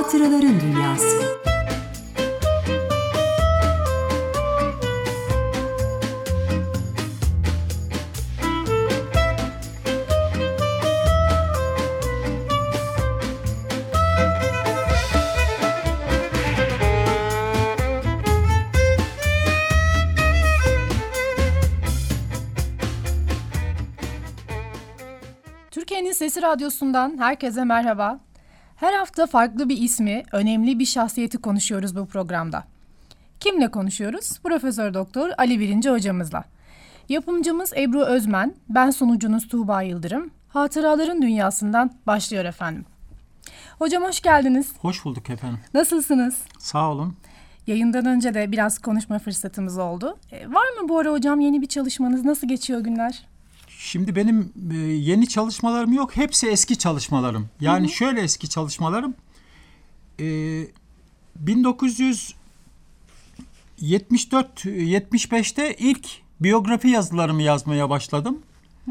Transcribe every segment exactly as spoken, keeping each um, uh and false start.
Hatıraların Dünyası. Türkiye'nin Sesi Radyosu'ndan herkese merhaba. Her hafta farklı bir ismi, önemli bir şahsiyeti konuşuyoruz bu programda. Kimle konuşuyoruz? Profesör Doktor Ali Birinci hocamızla. Yapımcımız Ebru Özmen, ben sunucunuz Tuğba Yıldırım. Hatıraların Dünyası'ndan başlıyor efendim. Hocam hoş geldiniz. Hoş bulduk efendim. Nasılsınız? Sağ olun. Yayından önce de biraz konuşma fırsatımız oldu. E, var mı bu ara hocam yeni bir çalışmanız? Nasıl geçiyor günler? Şimdi benim e, yeni çalışmalarım yok. Hepsi eski çalışmalarım. Yani hı hı. şöyle eski çalışmalarım. E, bin dokuz yüz yetmiş dört yetmiş beşte ilk biyografi yazılarımı yazmaya başladım. Hı hı.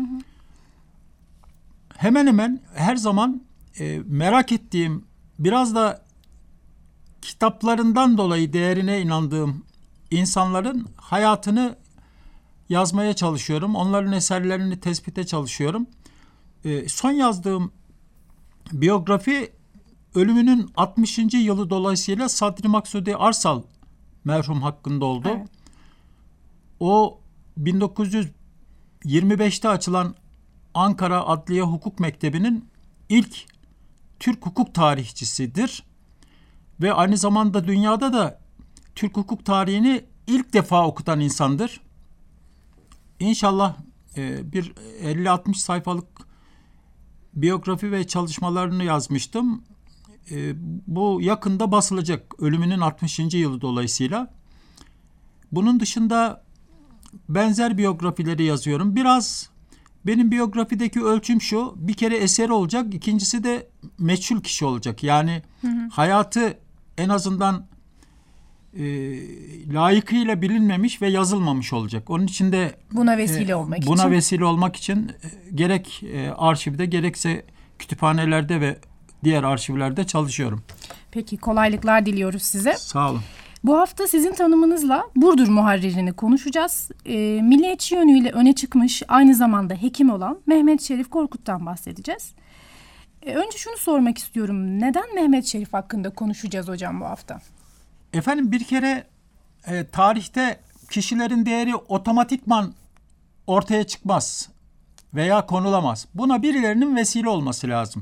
Hemen hemen her zaman e, merak ettiğim, biraz da kitaplarından dolayı değerine inandığım insanların hayatını yazmaya çalışıyorum. Onların eserlerini tespite çalışıyorum. E, son yazdığım biyografi ölümünün altmışıncı yılı dolayısıyla Sadri Maksudi Arsal merhum hakkında oldu. Evet. O bin dokuz yüz yirmi beşte açılan Ankara Adliye Hukuk Mektebi'nin ilk Türk hukuk tarihçisidir. Ve aynı zamanda dünyada da Türk hukuk tarihini ilk defa okutan insandır. İnşallah e, bir elli altmış sayfalık biyografi ve çalışmalarını yazmıştım. E, bu yakında basılacak, ölümünün altmışıncı yılı dolayısıyla. Bunun dışında benzer biyografileri yazıyorum. Biraz benim biyografideki ölçüm şu: bir kere eseri olacak, ikincisi de meçhul kişi olacak. Yani hı hı. hayatı en azından e, layıkıyla bilinmemiş ve yazılmamış olacak. Onun için de buna vesile e, olmak buna için. vesile olmak için e, gerek e, arşivde gerekse kütüphanelerde ve diğer arşivlerde çalışıyorum. Peki, kolaylıklar diliyoruz size. Sağ olun. Bu hafta sizin tanımınızla Burdur muharririni konuşacağız. E, milliyetçi yönüyle öne çıkmış, aynı zamanda hekim olan Mehmet Şerif Korkut'tan bahsedeceğiz. E, önce şunu sormak istiyorum. Neden Mehmet Şerif hakkında konuşacağız hocam bu hafta? Efendim, bir kere e, tarihte kişilerin değeri otomatikman ortaya çıkmaz veya konulamaz. Buna birilerinin vesile olması lazım.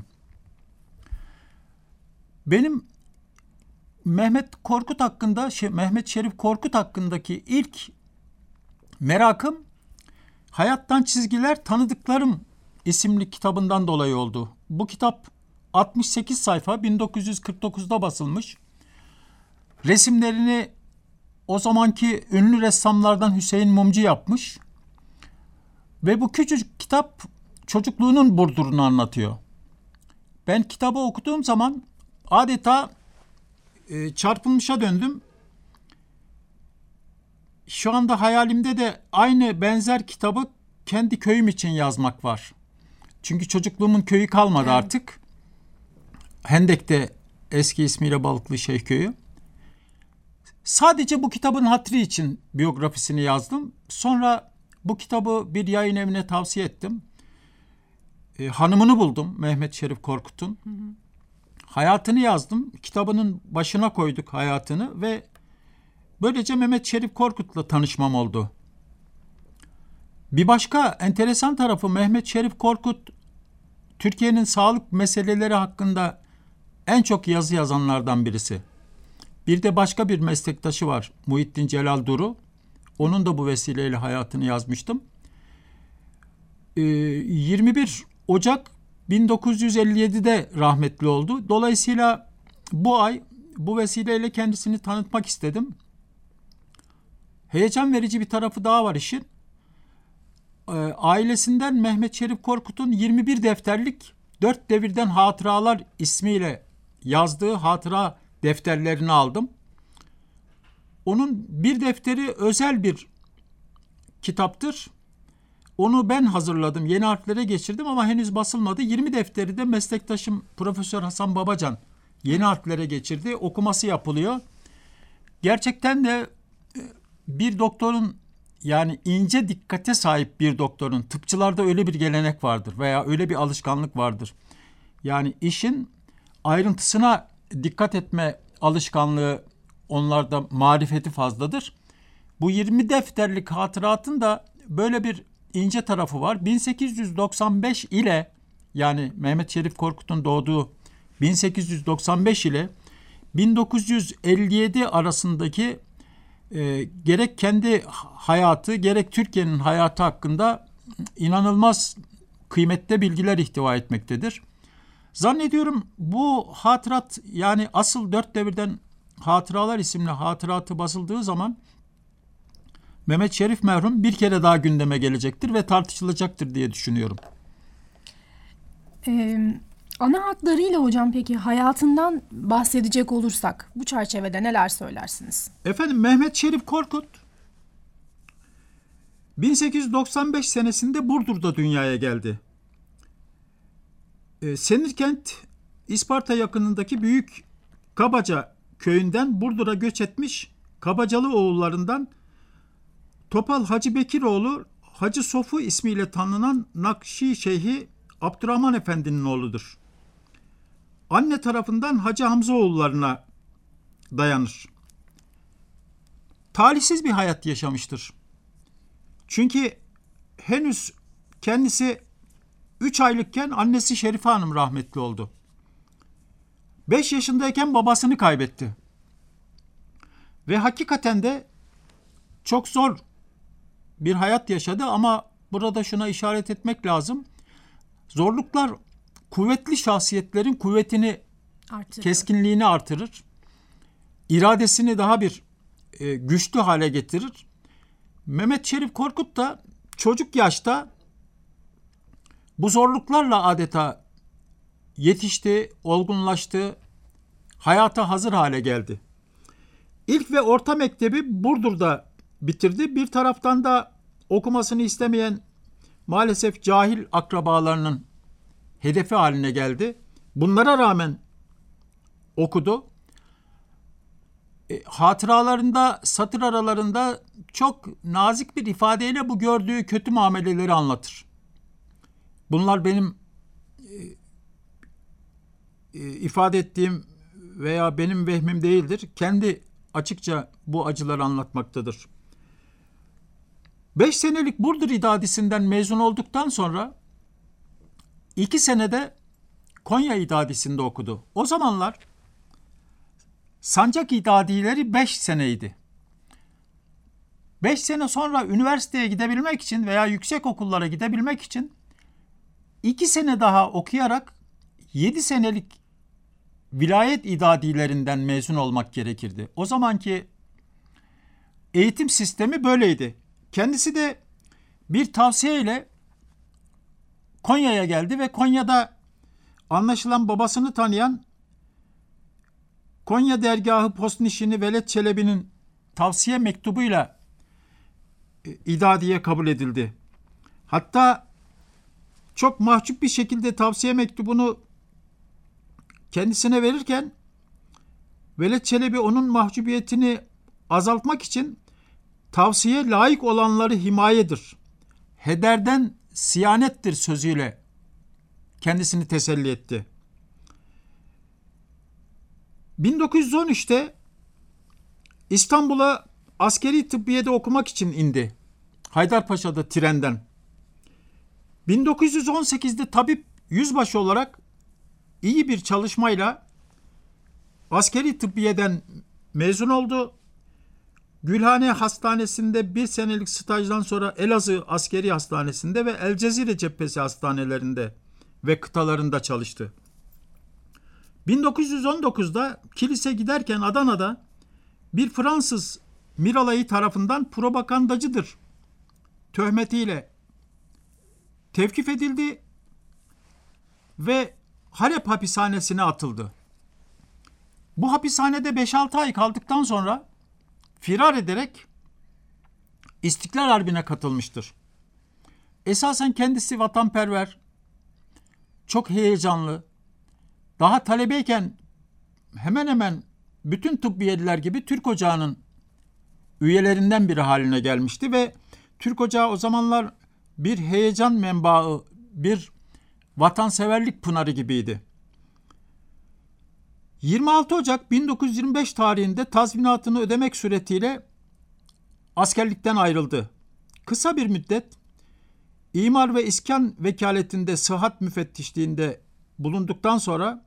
Benim Mehmet Korkut hakkında, şey, Mehmet Şerif Korkut hakkındaki ilk merakım Hayattan Çizgiler Tanıdıklarım isimli kitabından dolayı oldu. Bu kitap altmış sekiz sayfa, bin dokuz yüz kırk dokuzda basılmış. Resimlerini o zamanki ünlü ressamlardan Hüseyin Mumcu yapmış. Ve bu küçücük kitap çocukluğunun Burdur'unu anlatıyor. Ben kitabı okuduğum zaman adeta e, çarpılmışa döndüm. Şu anda hayalimde de aynı benzer kitabı kendi köyüm için yazmak var. Çünkü çocukluğumun köyü kalmadı evet. artık. Hendek'te eski ismiyle Balıklışehir Köyü. Sadece bu kitabın hatırı için biyografisini yazdım. Sonra bu kitabı bir yayın evine tavsiye ettim. Ee, hanımını buldum, Mehmet Şerif Korkut'un. Hı hı. Hayatını yazdım. Kitabının başına koyduk hayatını ve böylece Mehmet Şerif Korkut'la tanışmam oldu. Bir başka enteresan tarafı, Mehmet Şerif Korkut Türkiye'nin sağlık meseleleri hakkında en çok yazı yazanlardan birisi. Bir de başka bir meslektaşı var, Muhittin Celal Duru. Onun da bu vesileyle hayatını yazmıştım. Ee, yirmi bir Ocak bin dokuz yüz elli yedide rahmetli oldu. Dolayısıyla bu ay bu vesileyle kendisini tanıtmak istedim. Heyecan verici bir tarafı daha var işin. Ee, ailesinden Mehmet Şerif Korkut'un yirmi bir defterlik Dört Devirden Hatıralar ismiyle yazdığı hatıra defterlerini aldım. Onun bir defteri özel bir kitaptır. Onu ben hazırladım, yeni harflere geçirdim ama henüz basılmadı. yirmi defteri de meslektaşım Profesör Hasan Babacan Yeni harflere geçirdi. Okuması yapılıyor. Gerçekten de bir doktorun, yani ince dikkate sahip bir doktorun, tıpçılarda öyle bir gelenek vardır veya öyle bir alışkanlık vardır. Yani işin ayrıntısına dikkat etme alışkanlığı, onlarda marifeti fazladır. Bu yirmi defterlik hatıratın da böyle bir ince tarafı var. bin sekiz yüz doksan beş ile, yani Mehmet Şerif Korkut'un doğduğu bin sekiz yüz doksan beş ile bin dokuz yüz elli yedi arasındaki e, gerek kendi hayatı gerek Türkiye'nin hayatı hakkında inanılmaz kıymetli bilgiler ihtiva etmektedir. Zannediyorum bu hatırat, yani asıl Dört Devirden Hatıralar isimli hatıratı basıldığı zaman Mehmet Şerif merhum bir kere daha gündeme gelecektir ve tartışılacaktır diye düşünüyorum. Ee, ana hatlarıyla hocam, peki hayatından bahsedecek olursak bu çerçevede neler söylersiniz? Efendim, Mehmet Şerif Korkut bin sekiz yüz doksan beş senesinde Burdur'da dünyaya geldi. Ee, Senirkent, İsparta yakınındaki Büyük Kabaca köyünden Burdur'a göç etmiş Kabacalı oğullarından Topal Hacı Bekiroğlu Hacı Sofu ismiyle tanınan Nakşi Şeyhi Abdurrahman Efendi'nin oğludur. Anne tarafından Hacı Hamzaoğullarına dayanır. Talihsiz bir hayat yaşamıştır. Çünkü henüz kendisi üç aylıkken annesi Şerife Hanım rahmetli oldu. beş yaşındayken babasını kaybetti. Ve hakikaten de çok zor bir hayat yaşadı, ama burada şuna işaret etmek lazım. Zorluklar kuvvetli şahsiyetlerin kuvvetini, artırır. Keskinliğini artırır. İradesini daha bir e, güçlü hale getirir. Mehmet Şerif Korkut da çocuk yaşta bu zorluklarla adeta yetişti, olgunlaştı, hayata hazır hale geldi. İlk ve orta mektebi Burdur'da bitirdi. Bir taraftan da okumasını istemeyen maalesef cahil akrabalarının hedefi haline geldi. Bunlara rağmen okudu. E, hatıralarında, satır aralarında çok nazik bir ifadeyle bu gördüğü kötü muameleleri anlatır. Bunlar benim e, e, ifade ettiğim veya benim vehmim değildir. Kendi açıkça bu acıları anlatmaktadır. Beş senelik Burdur İdadisi'nden mezun olduktan sonra iki senede Konya İdadisi'nde okudu. O zamanlar sancak idadileri beş seneydi. Beş sene sonra üniversiteye gidebilmek için veya yüksek okullara gidebilmek için iki sene daha okuyarak yedi senelik vilayet idadilerinden mezun olmak gerekirdi. O zamanki eğitim sistemi böyleydi. Kendisi de bir tavsiyeyle Konya'ya geldi ve Konya'da anlaşılan babasını tanıyan Konya Dergahı Postnişini Veled Çelebi'nin tavsiye mektubuyla idadiye kabul edildi. Hatta çok mahcup bir şekilde tavsiye mektubunu kendisine verirken Veled Çelebi onun mahcubiyetini azaltmak için tavsiye layık olanları himayedir, ederden siyanettir sözüyle kendisini teselli etti. bin dokuz yüz on üçte İstanbul'a askeri tıbbiyede okumak için indi. Haydarpaşa'da trenden. bin dokuz yüz on sekizde tabip yüzbaşı olarak iyi bir çalışmayla askeri tıbbiyeden mezun oldu. Gülhane Hastanesi'nde bir senelik stajdan sonra Elazığ Askeri Hastanesi'nde ve El Cezire Cephesi Hastanelerinde ve kıtalarında çalıştı. bin dokuz yüz on dokuzda kilise giderken Adana'da bir Fransız Miralayı tarafından propagandacıdır töhmetiyle tevkif edildi ve Halep hapishanesine atıldı. Bu hapishanede beş altı ay kaldıktan sonra firar ederek İstiklal Harbi'ne katılmıştır. Esasen kendisi vatanperver, çok heyecanlı, daha talebeyken hemen hemen bütün tıbbiyeliler gibi Türk Ocağı'nın üyelerinden biri haline gelmişti ve Türk Ocağı o zamanlar bir heyecan menbaı, bir vatanseverlik pınarı gibiydi. yirmi altı Ocak bin dokuz yüz yirmi beş tarihinde tazminatını ödemek suretiyle askerlikten ayrıldı. Kısa bir müddet İmar ve İskan Vekaletinde sıhhat müfettişliğinde bulunduktan sonra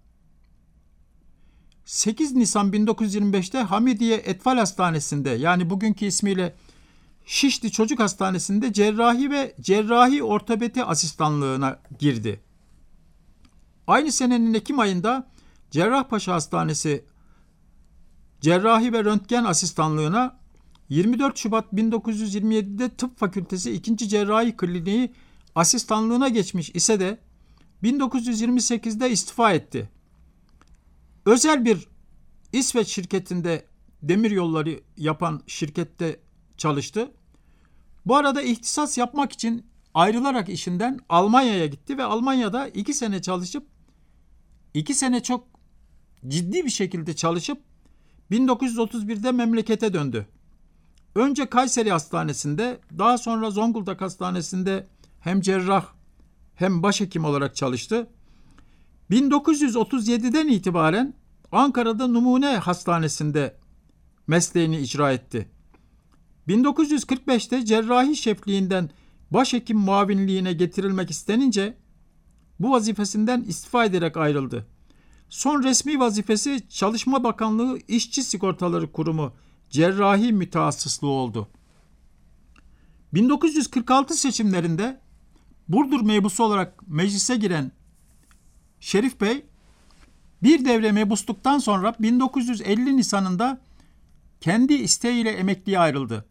sekiz Nisan bin dokuz yüz yirmi beşte Hamidiye Etfal Hastanesi'nde, yani bugünkü ismiyle Şişli Çocuk Hastanesi'nde cerrahi ve cerrahi ortopedi asistanlığına girdi. Aynı senenin Ekim ayında Cerrahpaşa Hastanesi cerrahi ve röntgen asistanlığına, yirmi dört Şubat bin dokuz yüz yirmi yedide Tıp Fakültesi ikinci Cerrahi Kliniği asistanlığına geçmiş ise de bin dokuz yüz yirmi sekizde istifa etti. Özel bir İsveç şirketinde demir yolları yapan şirkette çalıştı. Bu arada ihtisas yapmak için ayrılarak işinden Almanya'ya gitti ve Almanya'da iki sene çalışıp, iki sene çok ciddi bir şekilde çalışıp bin dokuz yüz otuz birde memlekete döndü. Önce Kayseri Hastanesi'nde, daha sonra Zonguldak Hastanesi'nde hem cerrah hem başhekim olarak çalıştı. bin dokuz yüz otuz yediden itibaren Ankara'da Numune Hastanesi'nde mesleğini icra etti. bin dokuz yüz kırk beşte cerrahi şefliğinden başhekim muavinliğine getirilmek istenince bu vazifesinden istifa ederek ayrıldı. Son resmi vazifesi Çalışma Bakanlığı İşçi Sigortaları Kurumu cerrahi mütehassıslığı oldu. bin dokuz yüz kırk altı seçimlerinde Burdur mebusu olarak meclise giren Şerif Bey, bir devre mebusluktan sonra bin dokuz yüz elli Nisan'ında kendi isteğiyle emekliye ayrıldı.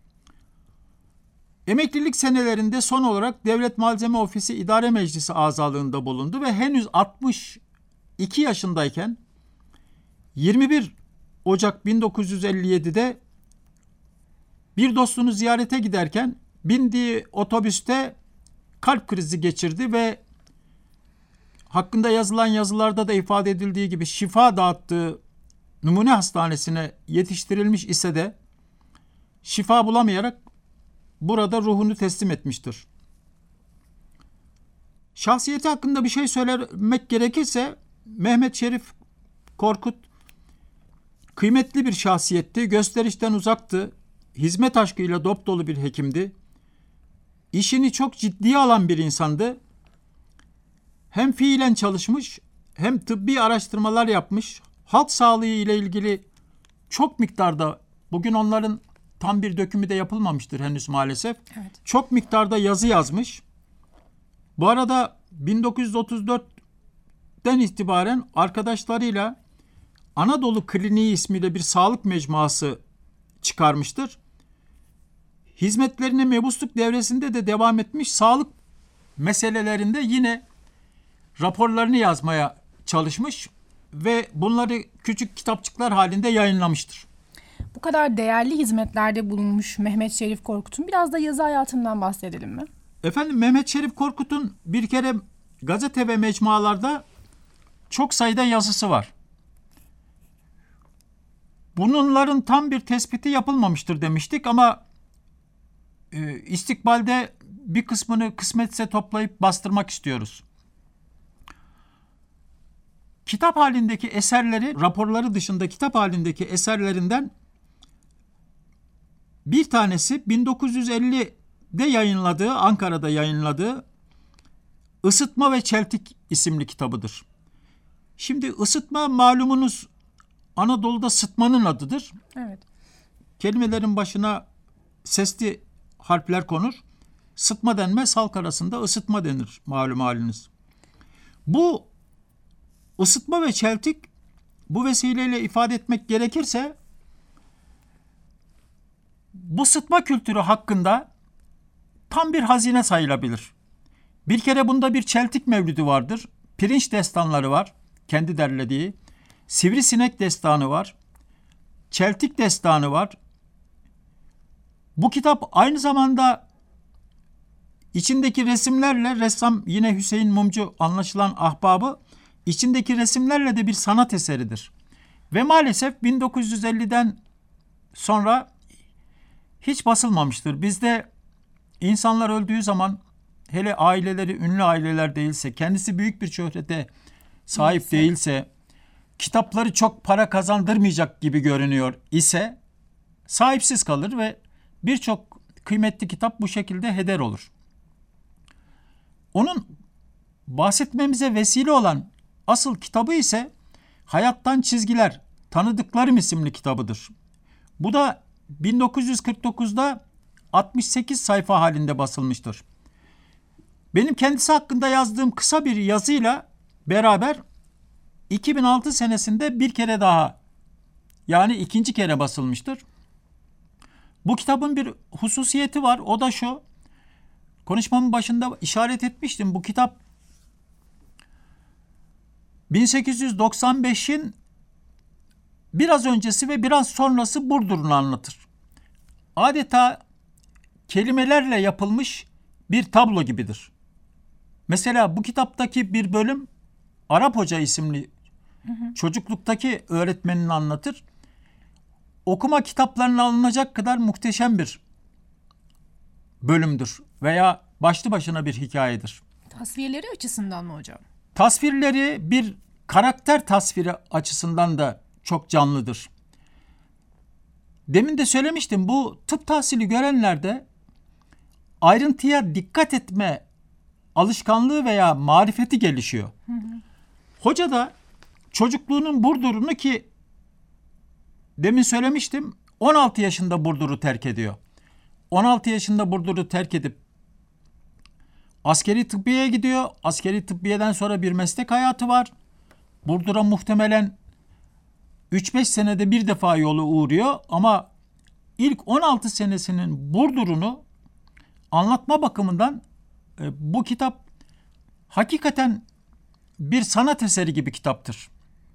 Emeklilik senelerinde son olarak Devlet Malzeme Ofisi İdare Meclisi azalığında bulundu ve henüz altmış iki yaşındayken yirmi bir Ocak bin dokuz yüz elli yedide bir dostunu ziyarete giderken bindiği otobüste kalp krizi geçirdi ve hakkında yazılan yazılarda da ifade edildiği gibi şifa dağıttığı Numune Hastanesi'ne yetiştirilmiş ise de şifa bulamayarak burada ruhunu teslim etmiştir. Şahsiyeti hakkında bir şey söylemek gerekirse Mehmet Şerif Korkut kıymetli bir şahsiyetti, gösterişten uzaktı, hizmet aşkıyla dop dolu bir hekimdi, işini çok ciddiye alan bir insandı. Hem fiilen çalışmış, hem tıbbi araştırmalar yapmış, halk sağlığı ile ilgili çok miktarda, bugün onların tam bir dökümü de yapılmamıştır henüz maalesef, evet, çok miktarda yazı yazmış. Bu arada bin dokuz yüz otuz dörtten itibaren arkadaşlarıyla Anadolu Kliniği ismiyle bir sağlık mecmuası çıkarmıştır. Hizmetlerine mebusluk devresinde de devam etmiş, sağlık meselelerinde yine raporlarını yazmaya çalışmış ve bunları küçük kitapçıklar halinde yayınlamıştır. Bu kadar değerli hizmetlerde bulunmuş Mehmet Şerif Korkut'un biraz da yazı hayatından bahsedelim mi? Efendim, Mehmet Şerif Korkut'un bir kere gazete ve mecmualarda çok sayıda yazısı var. Bunların tam bir tespiti yapılmamıştır demiştik ama e, istikbalde bir kısmını kısmetse toplayıp bastırmak istiyoruz. Kitap halindeki eserleri, raporları dışında kitap halindeki eserlerinden bir tanesi bin dokuz yüz ellide yayınladığı, Ankara'da yayınladığı Isıtma ve Çeltik isimli kitabıdır. Şimdi ısıtma malumunuz Anadolu'da sıtmanın adıdır. Evet. Kelimelerin başına sesli harfler konur. Sıtma denmez, halk arasında ısıtma denir malum haliniz. Bu ısıtma ve çeltik, bu vesileyle ifade etmek gerekirse, bu sıtma kültürü hakkında tam bir hazine sayılabilir. Bir kere bunda bir çeltik mevlüdü vardır. Pirinç destanları var, kendi derlediği. Sivrisinek destanı var. Çeltik destanı var. Bu kitap aynı zamanda içindeki resimlerle, ressam yine Hüseyin Mumcu, anlaşılan ahbabı, içindeki resimlerle de bir sanat eseridir. Ve maalesef bin dokuz yüz elliden sonra hiç basılmamıştır. Bizde insanlar öldüğü zaman, hele aileleri ünlü aileler değilse, kendisi büyük bir şöhrete sahip Neyse. değilse, kitapları çok para kazandırmayacak gibi görünüyor ise sahipsiz kalır ve birçok kıymetli kitap bu şekilde heder olur. Onun bahsetmemize vesile olan asıl kitabı ise Hayattan Çizgiler, Tanıdıklarım isimli kitabıdır. Bu da bin dokuz yüz kırk dokuzda altmış sekiz sayfa halinde basılmıştır. Benim kendisi hakkında yazdığım kısa bir yazıyla beraber iki bin altı senesinde bir kere daha, yani ikinci kere basılmıştır. Bu kitabın bir hususiyeti var. O da şu. Konuşmamın başında işaret etmiştim. Bu kitap bin sekiz yüz doksan beşin biraz öncesi ve biraz sonrası Burdur'unu anlatır. Adeta kelimelerle yapılmış bir tablo gibidir. Mesela bu kitaptaki bir bölüm Arap Hoca isimli hı hı. çocukluktaki öğretmenini anlatır. Okuma kitaplarına alınacak kadar muhteşem bir bölümdür veya başlı başına bir hikayedir. Tasvirleri açısından mı hocam? Tasvirleri bir karakter tasviri açısından da çok canlıdır. Demin de söylemiştim, bu tıp tahsili görenlerde ayrıntıya dikkat etme alışkanlığı veya marifeti gelişiyor. Hı hı. Hoca da çocukluğunun Burdur'unu, ki demin söylemiştim, on altı yaşında Burdur'u terk ediyor. on altı yaşında Burdur'u terk edip askeri tıbbiyeye gidiyor. Askeri tıbbiyeden sonra bir meslek hayatı var. Burdur'a muhtemelen üç beş senede bir defa yolu uğruyor ama ilk on altı senesinin Burdur'unu anlatma bakımından e, bu kitap hakikaten bir sanat eseri gibi kitaptır.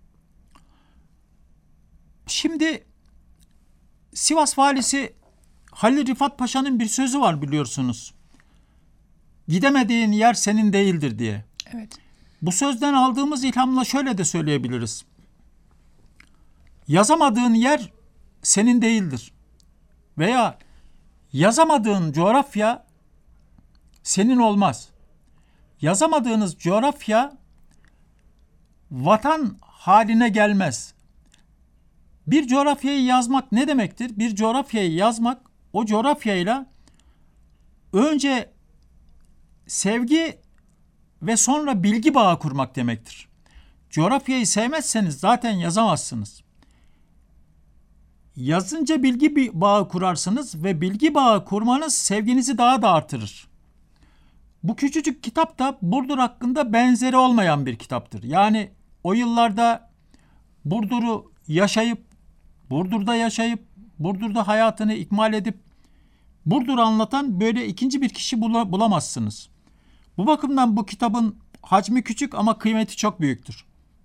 Şimdi Sivas valisi Halil Rifat Paşa'nın bir sözü var, biliyorsunuz. Gidemediğin yer senin değildir diye. Evet. Bu sözden aldığımız ilhamla şöyle de söyleyebiliriz. Yazamadığın yer senin değildir. Veya yazamadığın coğrafya senin olmaz. Yazamadığınız coğrafya vatan haline gelmez. Bir coğrafyayı yazmak ne demektir? Bir coğrafyayı yazmak, o coğrafyayla önce sevgi ve sonra bilgi bağı kurmak demektir. Coğrafyayı sevmezseniz zaten yazamazsınız. Yazınca bilgi bağı kurarsınız ve bilgi bağı kurmanız sevginizi daha da artırır. Bu küçücük kitap da Burdur hakkında benzeri olmayan bir kitaptır. Yani o yıllarda Burdur'u yaşayıp, Burdur'da yaşayıp, Burdur'da hayatını ikmal edip, Burdur'u anlatan böyle ikinci bir kişi bulamazsınız. Bu bakımdan bu kitabın hacmi küçük ama kıymeti çok büyüktür.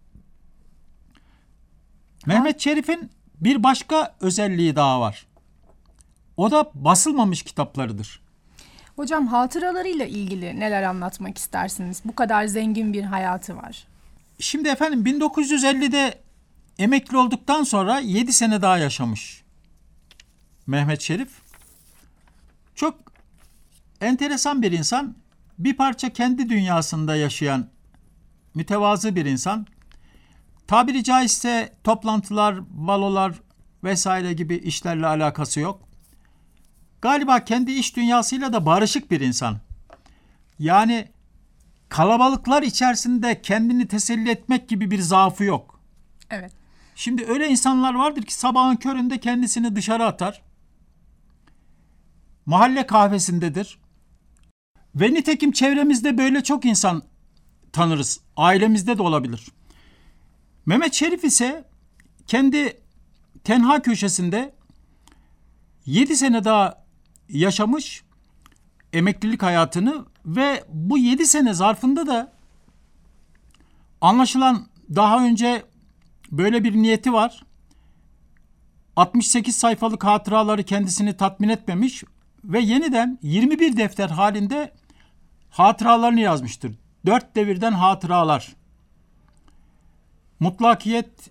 Ha. Mehmet Şerif'in bir başka özelliği daha var. O da basılmamış kitaplarıdır. Hocam, hatıralarıyla ilgili neler anlatmak istersiniz? Bu kadar zengin bir hayatı var. Şimdi efendim, bin dokuz yüz ellide emekli olduktan sonra yedi sene daha yaşamış Mehmet Şerif. Çok enteresan bir insan. Bir parça kendi dünyasında yaşayan mütevazı bir insan. Tabiri caizse toplantılar, balolar vesaire gibi işlerle alakası yok. Galiba kendi iş dünyasıyla da barışık bir insan. Yani kalabalıklar içerisinde kendini teselli etmek gibi bir zaafı yok. Evet. Şimdi öyle insanlar vardır ki sabahın köründe kendisini dışarı atar. Mahalle kahvesindedir. Ve nitekim çevremizde böyle çok insan tanırız. Ailemizde de olabilir. Mehmet Şerif ise kendi tenha köşesinde yedi sene daha yaşamış emeklilik hayatını ve bu yedi sene zarfında da anlaşılan daha önce böyle bir niyeti var. altmış sekiz sayfalık hatıraları kendisini tatmin etmemiş ve yeniden yirmi bir defter halinde hatıralarını yazmıştır. Dört devirden hatıralar. Mutlakiyet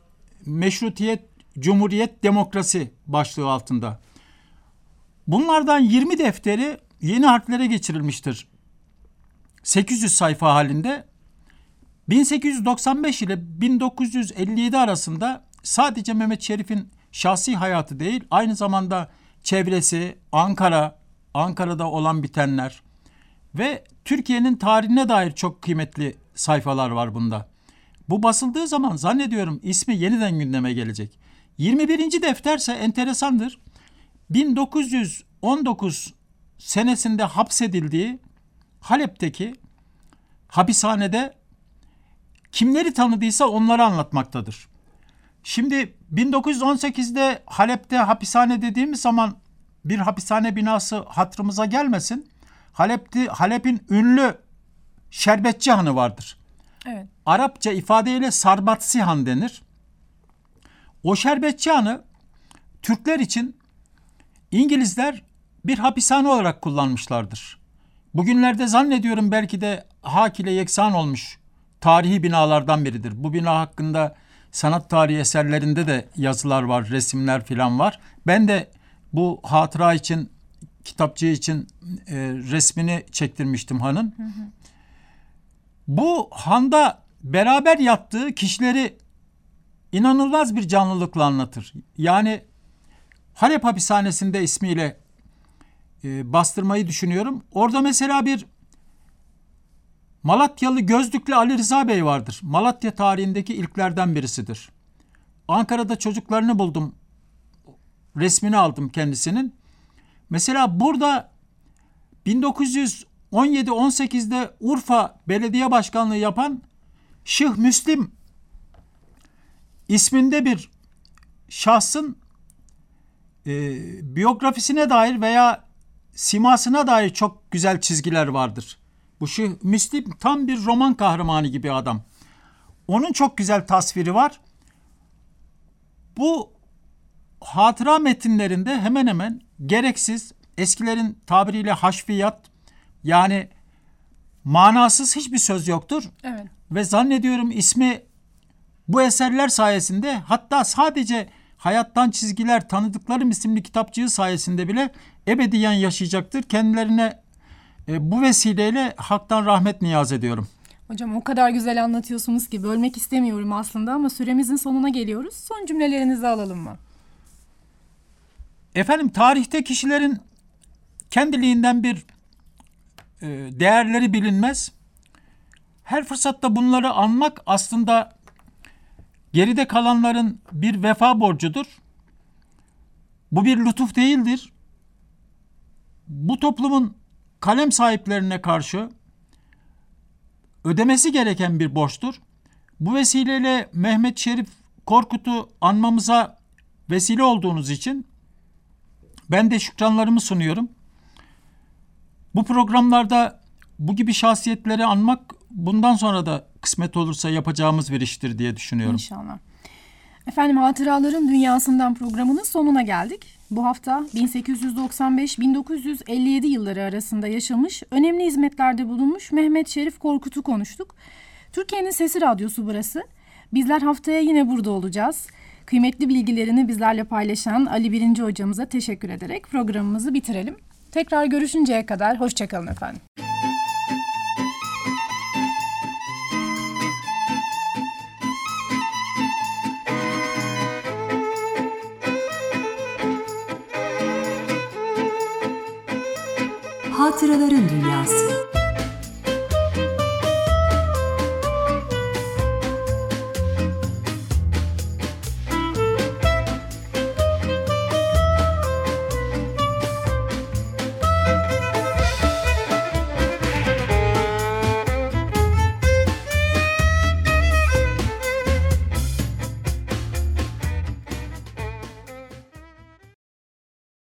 meşrutiyet, cumhuriyet, demokrasi başlığı altında. Bunlardan yirmi defteri yeni harflere geçirilmiştir. sekiz yüz sayfa halinde. bin sekiz yüz doksan beş ile bin dokuz yüz elli yedi arasında sadece Mehmet Şerif'in şahsi hayatı değil, aynı zamanda çevresi, Ankara, Ankara'da olan bitenler ve Türkiye'nin tarihine dair çok kıymetli sayfalar var bunda. Bu basıldığı zaman zannediyorum ismi yeniden gündeme gelecek. yirmi birinci defterse enteresandır. bin dokuz yüz on dokuz senesinde hapsedildiği Halep'teki hapishanede kimleri tanıdıysa onları anlatmaktadır. Şimdi bin dokuz yüz on sekizde Halep'te hapishane dediğimiz zaman bir hapishane binası hatırımıza gelmesin. Halep'te Halep'in ünlü Şerbetçi Hanı vardır. Evet. Arapça ifadeyle Sarbatsi Han denir. O Şerbetçi Hanı Türkler için İngilizler bir hapishane olarak kullanmışlardır. Bugünlerde zannediyorum belki de hak ile yeksan olmuş tarihi binalardan biridir. Bu bina hakkında sanat tarihi eserlerinde de yazılar var, resimler filan var. Ben de bu hatıra için, kitapçığı için e, resmini çektirmiştim hanın. Hı hı. Bu handa beraber yattığı kişileri inanılmaz bir canlılıkla anlatır. Yani Halep hapishanesinde ismiyle e, bastırmayı düşünüyorum. Orada mesela bir Malatyalı Gözlüklü Ali Rıza Bey vardır. Malatya tarihindeki ilklerden birisidir. Ankara'da çocuklarını buldum. Resmini aldım kendisinin. Mesela burada bin dokuz yüz on yedi on sekizde Urfa Belediye Başkanlığı yapan Şıh Müslim isminde bir şahsın e, biyografisine dair veya simasına dair çok güzel çizgiler vardır. Bu Şıh Müslim tam bir roman kahramanı gibi adam. Onun çok güzel tasviri var. Bu hatıra metinlerinde hemen hemen gereksiz, eskilerin tabiriyle haşfiyat, yani manasız hiçbir söz yoktur. Evet. Ve zannediyorum ismi bu eserler sayesinde, hatta sadece Hayattan Çizgiler Tanıdıklarım isimli kitapçığı sayesinde bile ebediyen yaşayacaktır. Kendilerine e, bu vesileyle haktan rahmet niyaz ediyorum. Hocam o kadar güzel anlatıyorsunuz ki bölmek istemiyorum aslında ama süremizin sonuna geliyoruz. Son cümlelerinizi alalım mı? Efendim, tarihte kişilerin kendiliğinden bir e, değerleri bilinmez. Her fırsatta bunları anmak aslında geride kalanların bir vefa borcudur. Bu bir lütuf değildir. Bu toplumun kalem sahiplerine karşı ödemesi gereken bir borçtur. Bu vesileyle Mehmet Şerif Korkut'u anmamıza vesile olduğunuz için ben de şükranlarımı sunuyorum. Bu programlarda bu gibi şahsiyetleri anmak bundan sonra da kısmet olursa yapacağımız bir iştir diye düşünüyorum. İnşallah. Efendim, Hatıraların Dünyası'ndan programının sonuna geldik. Bu hafta bin sekiz yüz doksan beş bin dokuz yüz elli yedi yılları arasında yaşamış, önemli hizmetlerde bulunmuş Mehmet Şerif Korkut'u konuştuk. Türkiye'nin Sesi Radyosu burası. Bizler haftaya yine burada olacağız. Kıymetli bilgilerini bizlerle paylaşan Ali Birinci hocamıza teşekkür ederek programımızı bitirelim. Tekrar görüşünceye kadar hoşçakalın efendim. Hatıraların Dünyası.